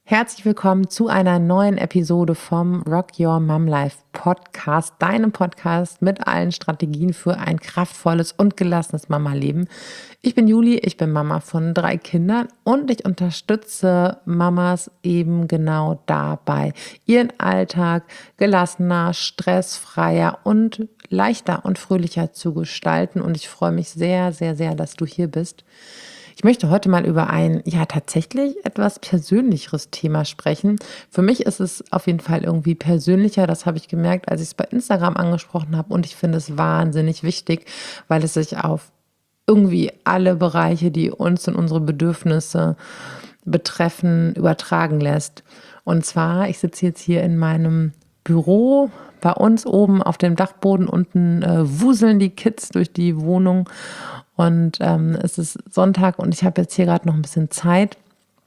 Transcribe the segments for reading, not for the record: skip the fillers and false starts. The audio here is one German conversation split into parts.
Herzlich willkommen zu einer neuen Episode vom Rock Your Mom Life Podcast, deinem Podcast mit allen Strategien für ein kraftvolles und gelassenes Mama-Leben. Ich bin Juli, ich bin Mama von 3 Kindern und ich unterstütze Mamas eben genau dabei, ihren Alltag gelassener, stressfreier und leichter und fröhlicher zu gestalten. Und ich freue mich sehr, sehr, sehr, dass du hier bist. Ich möchte heute mal über ein, tatsächlich etwas persönlicheres Thema sprechen. Für mich ist es auf jeden Fall irgendwie persönlicher. Das habe ich gemerkt, als ich es bei Instagram angesprochen habe. Und ich finde es wahnsinnig wichtig, weil es sich auf irgendwie alle Bereiche, die uns und unsere Bedürfnisse betreffen, übertragen lässt. Und zwar, ich sitze jetzt hier in meinem Büro. Bei uns oben auf dem Dachboden unten wuseln die Kids durch die Wohnung. Und es ist Sonntag und ich habe jetzt hier gerade noch ein bisschen Zeit.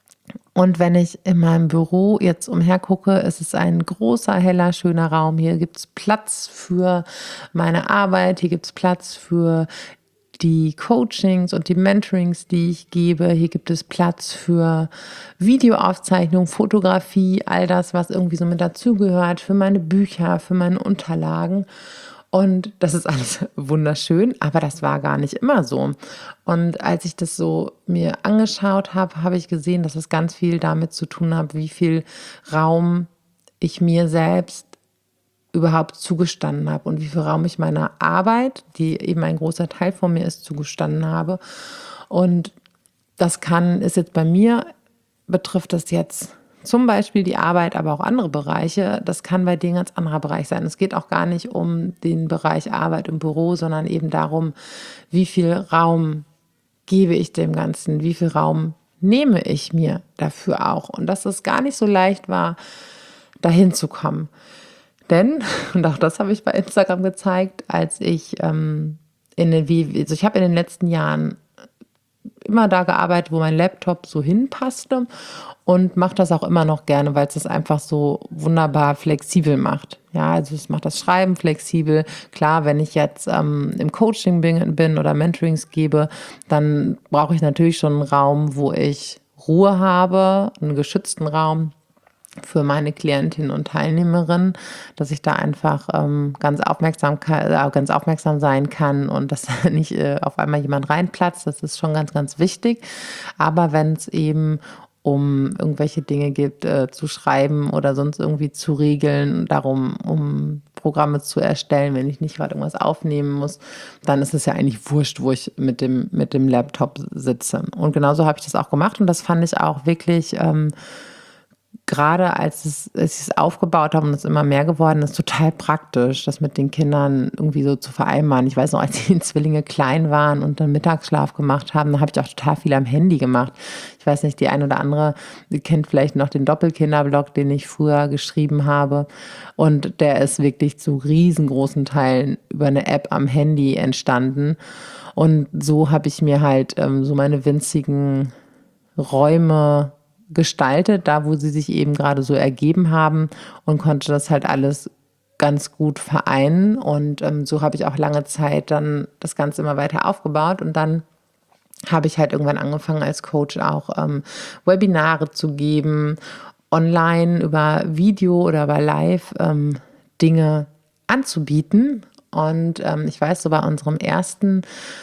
Und wenn ich in meinem Büro jetzt umhergucke, ist es ein großer, heller, schöner Raum. Hier gibt es Platz für meine Arbeit, hier gibt es Platz für die Coachings und die Mentorings, die ich gebe. Hier gibt es Platz für Videoaufzeichnung, Fotografie, all das, was irgendwie so mit dazugehört, für meine Bücher, für meine Unterlagen. Und das ist alles wunderschön, aber das war gar nicht immer so. Und als ich das so mir angeschaut habe, habe ich gesehen, dass es ganz viel damit zu tun hat, wie viel Raum ich mir selbst überhaupt zugestanden habe und wie viel Raum ich meiner Arbeit, die eben ein großer Teil von mir ist, zugestanden habe. Und ist jetzt bei mir, betrifft das jetzt zum Beispiel die Arbeit, aber auch andere Bereiche. Das kann bei dir ein ganz anderer Bereich sein. Es geht auch gar nicht um den Bereich Arbeit im Büro, sondern eben darum, wie viel Raum gebe ich dem Ganzen, wie viel Raum nehme ich mir dafür auch. Und dass es gar nicht so leicht war, dahin zu kommen. Denn, und auch das habe ich bei Instagram gezeigt, als ich ich habe in den letzten Jahren immer da gearbeitet, wo mein Laptop so hinpasste und mache das auch immer noch gerne, weil es das einfach so wunderbar flexibel macht. Ja, also es macht das Schreiben flexibel. Klar, wenn ich jetzt im Coaching bin oder Mentorings gebe, dann brauche ich natürlich schon einen Raum, wo ich Ruhe habe, einen geschützten Raum für meine Klientinnen und Teilnehmerinnen, dass ich da einfach ganz aufmerksam sein kann und dass da nicht auf einmal jemand reinplatzt. Das ist schon ganz, ganz wichtig. Aber wenn es eben um irgendwelche Dinge geht, zu schreiben oder sonst irgendwie zu regeln, um Programme zu erstellen, wenn ich nicht gerade irgendwas aufnehmen muss, dann ist es ja eigentlich wurscht, wo ich mit dem Laptop sitze. Und genauso habe ich das auch gemacht und das fand ich auch wirklich gerade als ich es aufgebaut habe und es immer mehr geworden ist, total praktisch, das mit den Kindern irgendwie so zu vereinbaren. Ich weiß noch, als die Zwillinge klein waren und dann Mittagsschlaf gemacht haben, da habe ich auch total viel am Handy gemacht. Ich weiß nicht, die ein oder andere, die kennt vielleicht noch den Doppelkinderblog, den ich früher geschrieben habe. Und der ist wirklich zu riesengroßen Teilen über eine App am Handy entstanden. Und so habe ich mir halt so meine winzigen Räume gestaltet, da wo sie sich eben gerade so ergeben haben und konnte das halt alles ganz gut vereinen. Und so habe ich auch lange Zeit dann das Ganze immer weiter aufgebaut und dann habe ich halt irgendwann angefangen als Coach auch Webinare zu geben, online über Video oder über Live Dinge anzubieten. Und ich weiß, so bei unserem ersten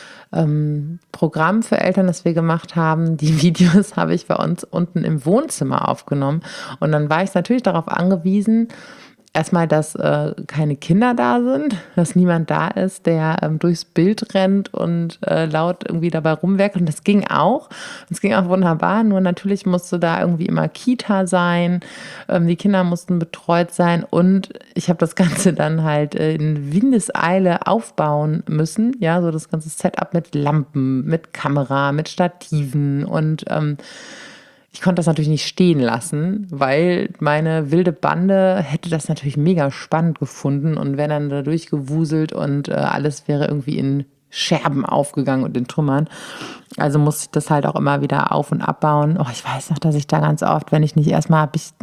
Programm für Eltern, das wir gemacht haben. Die Videos habe ich bei uns unten im Wohnzimmer aufgenommen. Und dann war ich natürlich darauf angewiesen, erstmal, dass keine Kinder da sind, dass niemand da ist, der durchs Bild rennt und laut irgendwie dabei rumwerkelt. Und das ging auch. Das ging auch wunderbar. Nur natürlich musste da irgendwie immer Kita sein. Die Kinder mussten betreut sein. Und ich habe das Ganze dann halt in Windeseile aufbauen müssen. Ja, so das ganze Setup mit Lampen, mit Kamera, mit Stativen und ich konnte das natürlich nicht stehen lassen, weil meine wilde Bande hätte das natürlich mega spannend gefunden und wäre dann da durchgewuselt und alles wäre irgendwie in Scherben aufgegangen und in Trümmern. Also musste ich das halt auch immer wieder auf- und abbauen. Oh, ich weiß noch, dass ich da ganz oft, wenn ich nicht erstmal habe ich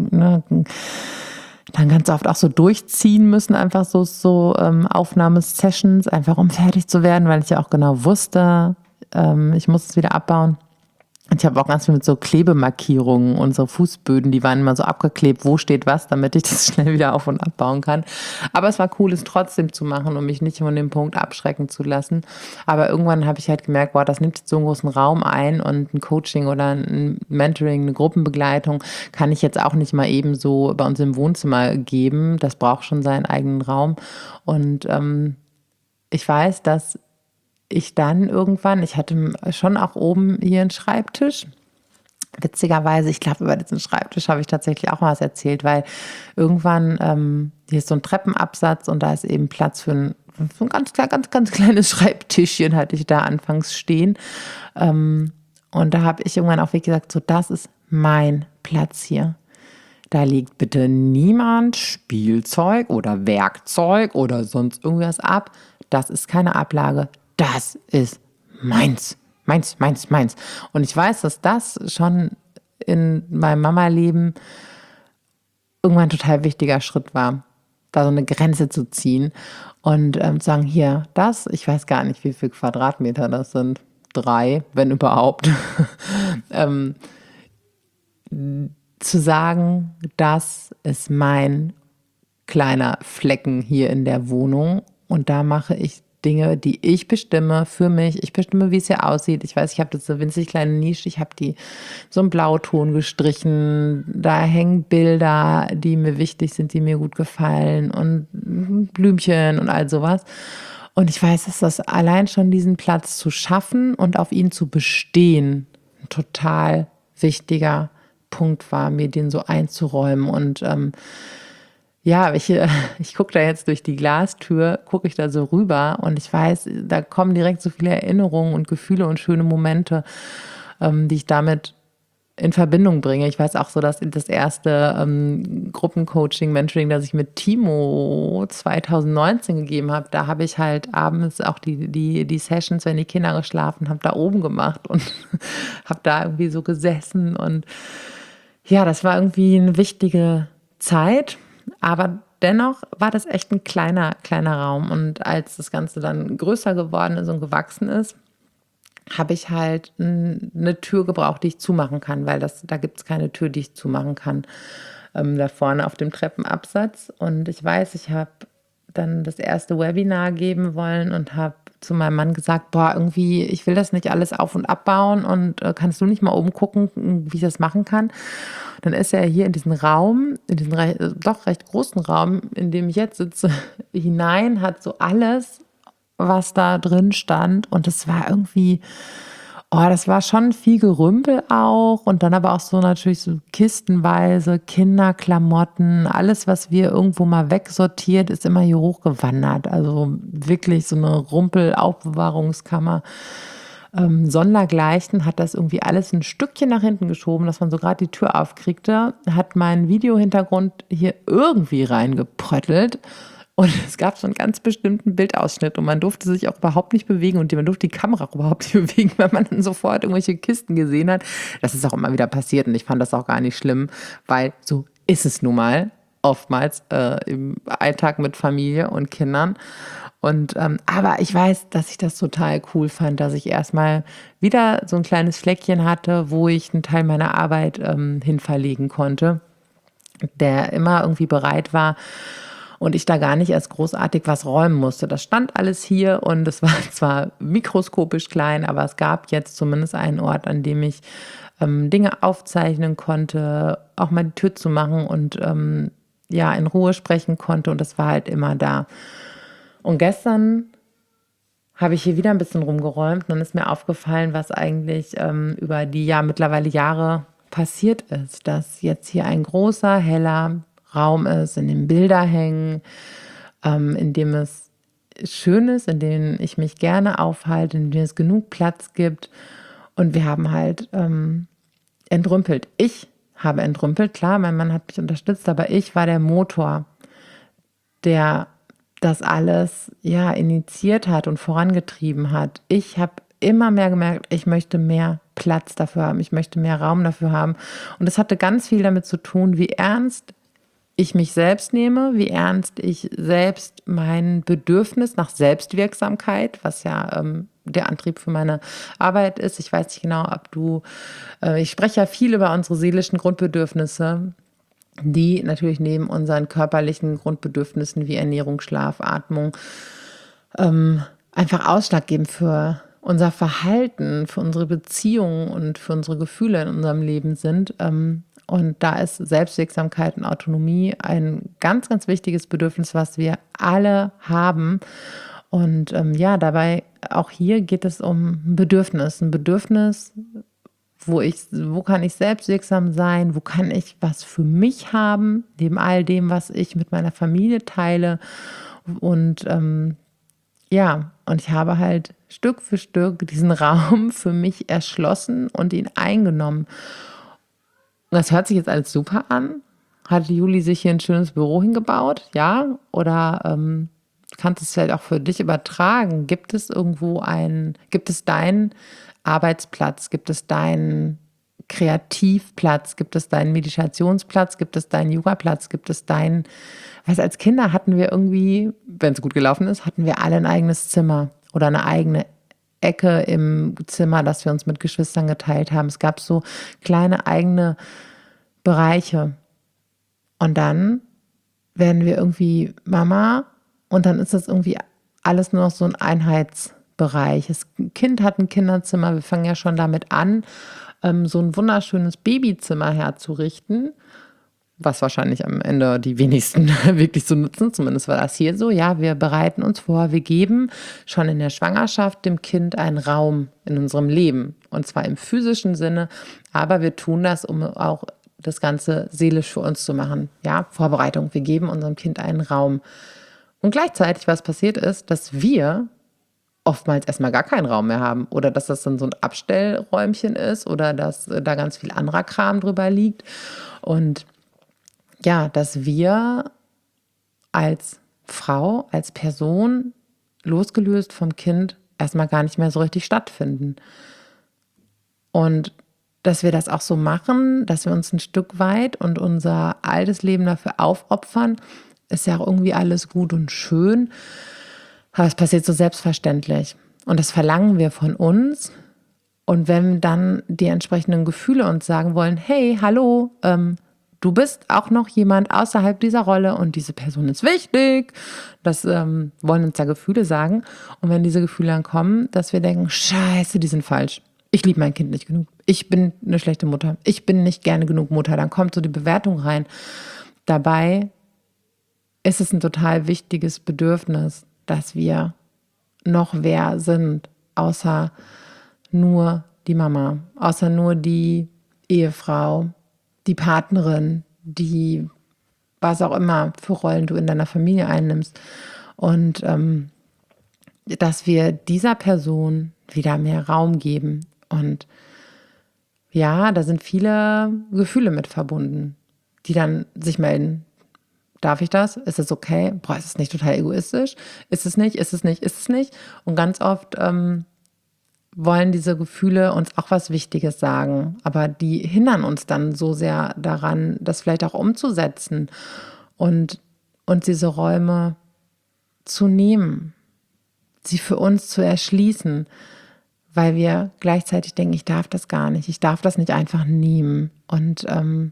dann ganz oft auch so durchziehen müssen, einfach so Aufnahmesessions, einfach um fertig zu werden, weil ich ja auch genau wusste, ich muss es wieder abbauen. Ich habe auch ganz viel mit so Klebemarkierungen, unsere Fußböden, die waren immer so abgeklebt, wo steht was, damit ich das schnell wieder auf- und abbauen kann. Aber es war cool, es trotzdem zu machen und mich nicht von dem Punkt abschrecken zu lassen. Aber irgendwann habe ich halt gemerkt, boah, das nimmt jetzt so einen großen Raum ein und ein Coaching oder ein Mentoring, eine Gruppenbegleitung kann ich jetzt auch nicht mal eben so bei uns im Wohnzimmer geben. Das braucht schon seinen eigenen Raum. Und ich weiß, dass ich dann irgendwann, ich hatte schon auch oben hier einen Schreibtisch. Witzigerweise, ich glaube, über diesen Schreibtisch habe ich tatsächlich auch mal was erzählt, weil irgendwann, hier ist so ein Treppenabsatz und da ist eben Platz für ein ganz kleines Schreibtischchen, hatte ich da anfangs stehen. Und da habe ich irgendwann auch wirklich gesagt, so, das ist mein Platz hier. Da legt bitte niemand Spielzeug oder Werkzeug oder sonst irgendwas ab. Das ist keine Ablage. Das ist meins. Meins, meins, meins. Und ich weiß, dass das schon in meinem Mama-Leben irgendwann ein total wichtiger Schritt war, da so eine Grenze zu ziehen und zu sagen, hier, das, ich weiß gar nicht, wie viel Quadratmeter das sind. 3, wenn überhaupt. Zu sagen, das ist mein kleiner Flecken hier in der Wohnung und da mache ich Dinge, die ich bestimme für mich. Ich bestimme, wie es hier aussieht. Ich weiß, ich habe das so winzig kleine Nische. Ich habe die so einen Blauton gestrichen. Da hängen Bilder, die mir wichtig sind, die mir gut gefallen und Blümchen und all sowas. Und ich weiß, dass das allein schon diesen Platz zu schaffen und auf ihn zu bestehen, ein total wichtiger Punkt war, mir den so einzuräumen. Und ja, ich gucke da jetzt durch die Glastür, gucke ich da so rüber und ich weiß, da kommen direkt so viele Erinnerungen und Gefühle und schöne Momente, die ich damit in Verbindung bringe. Ich weiß auch so, dass das erste Gruppencoaching, Mentoring, das ich mit Timo 2019 gegeben habe, da habe ich halt abends auch die Sessions, wenn die Kinder geschlafen haben, da oben gemacht und habe da irgendwie so gesessen und ja, das war irgendwie eine wichtige Zeit, aber dennoch war das echt ein kleiner Raum. Und als das Ganze dann größer geworden ist und gewachsen ist, habe ich halt eine Tür gebraucht, die ich zumachen kann, weil da gibt es keine Tür, die ich zumachen kann, da vorne auf dem Treppenabsatz. Und ich weiß, ich habe dann das erste Webinar geben wollen und habe zu meinem Mann gesagt, boah, irgendwie, ich will das nicht alles auf- und abbauen und kannst du nicht mal oben gucken, wie ich das machen kann? Dann ist er hier in diesen Raum, in diesen doch recht großen Raum, in dem ich jetzt sitze, hinein, hat so alles, was da drin stand. Und es war irgendwie, oh, das war schon viel Gerümpel auch. Und dann aber auch so natürlich so kistenweise Kinderklamotten. Alles, was wir irgendwo mal wegsortiert, ist immer hier hochgewandert. Also wirklich so eine Rumpel-Aufbewahrungskammer. Sondergleichen hat das irgendwie alles ein Stückchen nach hinten geschoben, dass man so gerade die Tür aufkriegte, hat meinen Videohintergrund hier irgendwie reingepröttelt und es gab so einen ganz bestimmten Bildausschnitt und man durfte sich auch überhaupt nicht bewegen und man durfte die Kamera auch überhaupt nicht bewegen, weil man dann sofort irgendwelche Kisten gesehen hat. Das ist auch immer wieder passiert und ich fand das auch gar nicht schlimm, weil so ist es nun mal oftmals im Alltag mit Familie und Kindern. Und aber ich weiß, dass ich das total cool fand, dass ich erstmal wieder so ein kleines Fleckchen hatte, wo ich einen Teil meiner Arbeit hin verlegen konnte, der immer irgendwie bereit war und ich da gar nicht erst großartig was räumen musste. Das stand alles hier und es war zwar mikroskopisch klein, aber es gab jetzt zumindest einen Ort, an dem ich Dinge aufzeichnen konnte, auch mal die Tür zu machen und ja, in Ruhe sprechen konnte und das war halt immer da. Und gestern habe ich hier wieder ein bisschen rumgeräumt und dann ist mir aufgefallen, was eigentlich über die ja mittlerweile Jahre passiert ist, dass jetzt hier ein großer, heller Raum ist, in dem Bilder hängen, in dem es schön ist, in dem ich mich gerne aufhalte, in dem es genug Platz gibt. Und wir haben halt entrümpelt. Ich habe entrümpelt, klar, mein Mann hat mich unterstützt, aber ich war der Motor, der das alles ja initiiert hat und vorangetrieben hat. Ich habe immer mehr gemerkt, ich möchte mehr Platz dafür haben, ich möchte mehr Raum dafür haben. Und das hatte ganz viel damit zu tun, wie ernst ich mich selbst nehme, wie ernst ich selbst mein Bedürfnis nach Selbstwirksamkeit, was ja der Antrieb für meine Arbeit ist. Ich weiß nicht genau, ich spreche ja viel über unsere seelischen Grundbedürfnisse, die natürlich neben unseren körperlichen Grundbedürfnissen wie Ernährung, Schlaf, Atmung einfach ausschlaggebend für unser Verhalten, für unsere Beziehungen und für unsere Gefühle in unserem Leben sind. Und da ist Selbstwirksamkeit und Autonomie ein ganz, ganz wichtiges Bedürfnis, was wir alle haben. Und dabei auch hier geht es um ein Bedürfnis, wo kann ich selbstwirksam sein, wo kann ich was für mich haben, neben all dem, was ich mit meiner Familie teile. Und und ich habe halt Stück für Stück diesen Raum für mich erschlossen und ihn eingenommen. Und das hört sich jetzt alles super an. Hat Juli sich hier ein schönes Büro hingebaut? Ja? Oder kannst du es vielleicht auch für dich übertragen? Gibt es deinen Arbeitsplatz? Gibt es deinen Kreativplatz? Gibt es deinen Meditationsplatz? Gibt es deinen Yogaplatz? Als Kinder hatten wir irgendwie, wenn es gut gelaufen ist, hatten wir alle ein eigenes Zimmer oder eine eigene Ecke im Zimmer, das wir uns mit Geschwistern geteilt haben. Es gab so kleine eigene Bereiche. Und dann werden wir irgendwie Mama und dann ist das irgendwie alles nur noch so ein Einheitsbereich. Das Kind hat ein Kinderzimmer, wir fangen ja schon damit an, so ein wunderschönes Babyzimmer herzurichten, was wahrscheinlich am Ende die wenigsten wirklich so nutzen, zumindest war das hier so. Ja, wir bereiten uns vor, wir geben schon in der Schwangerschaft dem Kind einen Raum in unserem Leben. Und zwar im physischen Sinne, aber wir tun das, um auch das Ganze seelisch für uns zu machen. Ja, Vorbereitung, wir geben unserem Kind einen Raum. Und gleichzeitig, was passiert ist, dass wir oftmals erstmal gar keinen Raum mehr haben oder dass das dann so ein Abstellräumchen ist oder dass da ganz viel anderer Kram drüber liegt. Und ja, dass wir als Frau, als Person, losgelöst vom Kind, erstmal gar nicht mehr so richtig stattfinden. Und dass wir das auch so machen, dass wir uns ein Stück weit und unser altes Leben dafür aufopfern, ist ja auch irgendwie alles gut und schön. Aber es passiert so selbstverständlich. Und das verlangen wir von uns. Und wenn dann die entsprechenden Gefühle uns sagen wollen, hey, hallo, du bist auch noch jemand außerhalb dieser Rolle und diese Person ist wichtig. Das wollen uns da Gefühle sagen. Und wenn diese Gefühle dann kommen, dass wir denken, scheiße, die sind falsch. Ich liebe mein Kind nicht genug. Ich bin eine schlechte Mutter. Ich bin nicht gerne genug Mutter. Dann kommt so die Bewertung rein. Dabei ist es ein total wichtiges Bedürfnis, dass wir noch wer sind, außer nur die Mama, außer nur die Ehefrau, die Partnerin, die was auch immer für Rollen du in deiner Familie einnimmst. Und dass wir dieser Person wieder mehr Raum geben. Und ja, da sind viele Gefühle mit verbunden, die dann sich melden. Darf ich das? Ist es okay? Boah, ist es nicht total egoistisch? Ist es nicht? Ist es nicht? Ist es nicht? Und ganz oft wollen diese Gefühle uns auch was Wichtiges sagen, aber die hindern uns dann so sehr daran, das vielleicht auch umzusetzen und uns diese Räume zu nehmen, sie für uns zu erschließen, weil wir gleichzeitig denken, ich darf das gar nicht, ich darf das nicht einfach nehmen und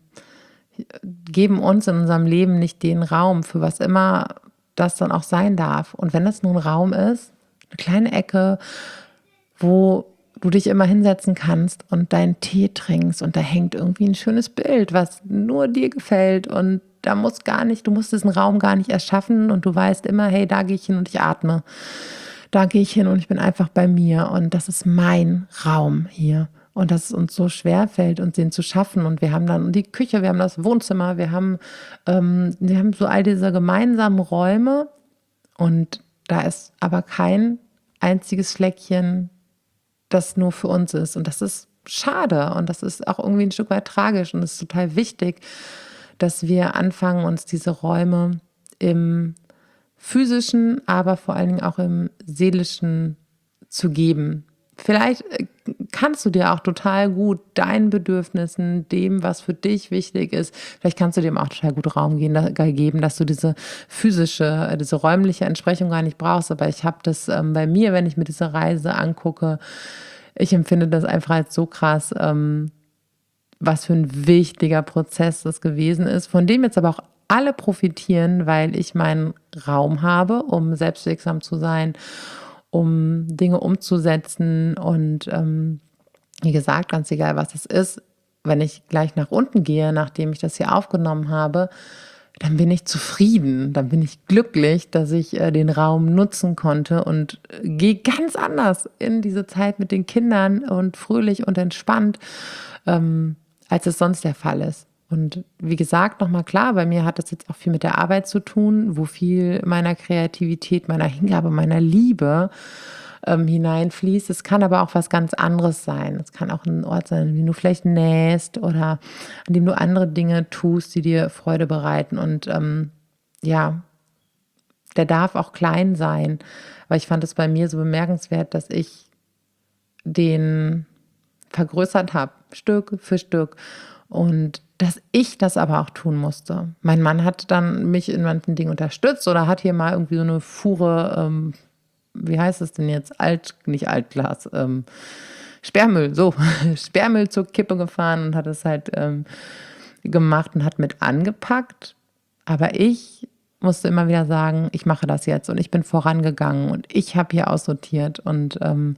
geben uns in unserem Leben nicht den Raum, für was immer das dann auch sein darf. Und wenn das nur ein Raum ist, eine kleine Ecke, wo du dich immer hinsetzen kannst und deinen Tee trinkst und da hängt irgendwie ein schönes Bild, was nur dir gefällt und du musst diesen Raum gar nicht erschaffen und du weißt immer, hey, da gehe ich hin und ich atme. Da gehe ich hin und ich bin einfach bei mir und das ist mein Raum hier. Und dass es uns so schwer fällt, uns den zu schaffen. Und wir haben dann die Küche, wir haben das Wohnzimmer, wir haben so all diese gemeinsamen Räume. Und da ist aber kein einziges Fleckchen, das nur für uns ist. Und das ist schade. Und das ist auch irgendwie ein Stück weit tragisch. Und es ist total wichtig, dass wir anfangen, uns diese Räume im physischen, aber vor allen Dingen auch im seelischen zu geben. Vielleicht kannst du dir auch total gut deinen Bedürfnissen, dem, was für dich wichtig ist, vielleicht kannst du dem auch total gut Raum geben, dass du diese diese räumliche Entsprechung gar nicht brauchst. Aber ich habe das bei mir, wenn ich mir diese Reise angucke, ich empfinde das einfach als so krass, was für ein wichtiger Prozess das gewesen ist, von dem jetzt aber auch alle profitieren, weil ich meinen Raum habe, um selbstwirksam zu sein, um Dinge umzusetzen und wie gesagt, ganz egal, was es ist, wenn ich gleich nach unten gehe, nachdem ich das hier aufgenommen habe, dann bin ich zufrieden, dann bin ich glücklich, dass ich den Raum nutzen konnte und gehe ganz anders in diese Zeit mit den Kindern und fröhlich und entspannt, als es sonst der Fall ist. Und wie gesagt, nochmal klar, bei mir hat das jetzt auch viel mit der Arbeit zu tun, wo viel meiner Kreativität, meiner Hingabe, meiner Liebe hineinfließt. Es kann aber auch was ganz anderes sein. Es kann auch ein Ort sein, an dem du vielleicht nähst oder an dem du andere Dinge tust, die dir Freude bereiten. Und ja, der darf auch klein sein. Aber ich fand es bei mir so bemerkenswert, dass ich den vergrößert habe, Stück für Stück. Und dass ich das aber auch tun musste. Mein Mann hat dann mich in manchen Dingen unterstützt oder hat hier mal irgendwie so eine Fuhre, wie heißt es denn jetzt? Nicht Altglas, Sperrmüll, so, Sperrmüll zur Kippe gefahren und hat es halt gemacht und hat mit angepackt. Aber ich musste immer wieder sagen, ich mache das jetzt und ich bin vorangegangen und ich habe hier aussortiert. Und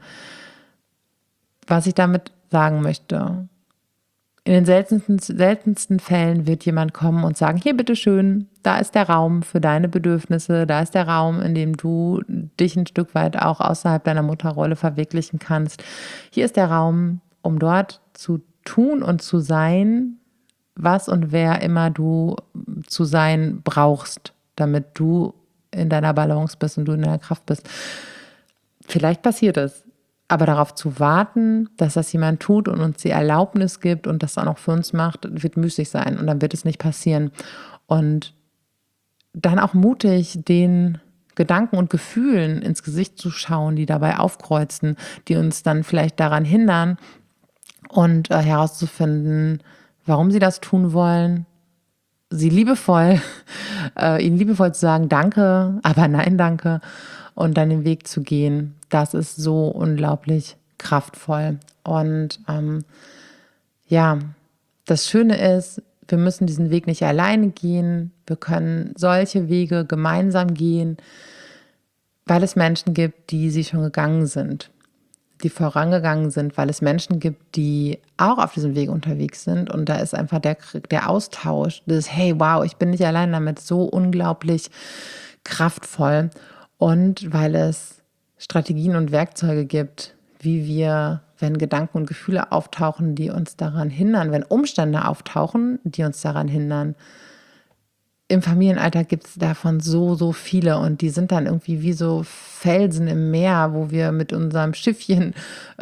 was ich damit sagen möchte, in den seltensten Fällen wird jemand kommen und sagen, hier bitteschön, da ist der Raum für deine Bedürfnisse, da ist der Raum, in dem du dich ein Stück weit auch außerhalb deiner Mutterrolle verwirklichen kannst. Hier ist der Raum, um dort zu tun und zu sein, was und wer immer du zu sein brauchst, damit du in deiner Balance bist und du in deiner Kraft bist. Vielleicht passiert es. Aber darauf zu warten, dass das jemand tut und uns die Erlaubnis gibt und das dann auch für uns macht, wird müßig sein und dann wird es nicht passieren. Und dann auch mutig den Gedanken und Gefühlen ins Gesicht zu schauen, die dabei aufkreuzen, die uns dann vielleicht daran hindern und herauszufinden, warum sie das tun wollen, ihnen liebevoll zu sagen, danke, aber nein, danke, und dann den Weg zu gehen, das ist so unglaublich kraftvoll. Und ja, das Schöne ist, wir müssen diesen Weg nicht alleine gehen. Wir können solche Wege gemeinsam gehen, weil es Menschen gibt, die sie schon gegangen sind, die vorangegangen sind, weil es Menschen gibt, die auch auf diesem Weg unterwegs sind. Und da ist einfach der Austausch, das hey, wow, ich bin nicht allein damit, so unglaublich kraftvoll. Und weil es Strategien und Werkzeuge gibt, wie wir, wenn Gedanken und Gefühle auftauchen, die uns daran hindern, wenn Umstände auftauchen, die uns daran hindern. Im Familienalltag gibt es davon so, so viele und die sind dann irgendwie wie so Felsen im Meer, wo wir mit unserem Schiffchen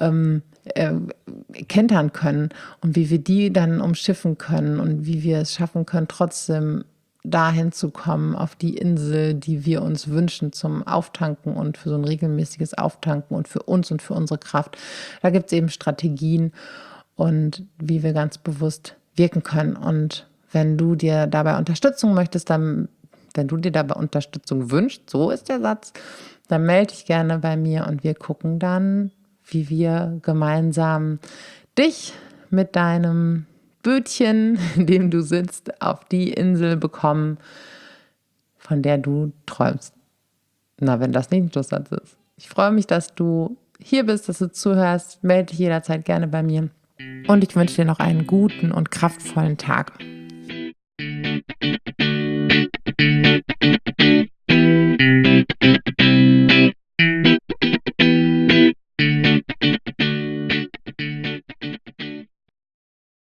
kentern können und wie wir die dann umschiffen können und wie wir es schaffen können, trotzdem dahin zu kommen, auf die Insel, die wir uns wünschen zum Auftanken und für so ein regelmäßiges Auftanken und für uns und für unsere Kraft. Da gibt es eben Strategien und wie wir ganz bewusst wirken können. Und wenn du dir dabei Unterstützung möchtest, wenn du dir dabei Unterstützung wünschst, so ist der Satz, dann melde dich gerne bei mir und wir gucken dann, wie wir gemeinsam dich mit deinem Bötchen, in dem du sitzt, auf die Insel bekommen, von der du träumst. Na, wenn das nicht ein Schlusssatz ist. Ich freue mich, dass du hier bist, dass du zuhörst. Melde dich jederzeit gerne bei mir. Und ich wünsche dir noch einen guten und kraftvollen Tag.